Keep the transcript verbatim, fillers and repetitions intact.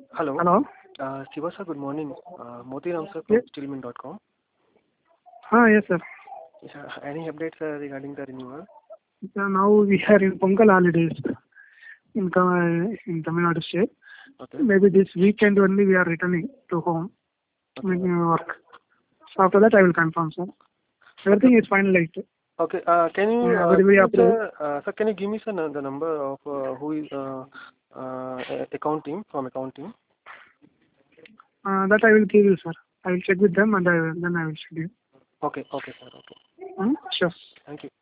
Hello. Hello. Uh, Siva sir, good morning. Uh, Moti Ram sir from Yes. Stillman dot com. Ah, yes, sir. Yeah, any updates uh, regarding the renewal? So now we are in Pongal holidays in, Tam- in Tamil Nadu state. Okay. Maybe this weekend only we are returning to home. Okay. Making work. So after that I will confirm, sir. Everything is finalized. Okay. Uh, can you Yeah, uh, everybody give me approved. the, uh, sir, can you give me sir, the number of uh, who is uh, uh, account team from account team? Uh, that I will give you, sir. I will check with them and I will, then I will schedule. Okay. Okay, sir. Okay. Hmm? Sure. Thank you.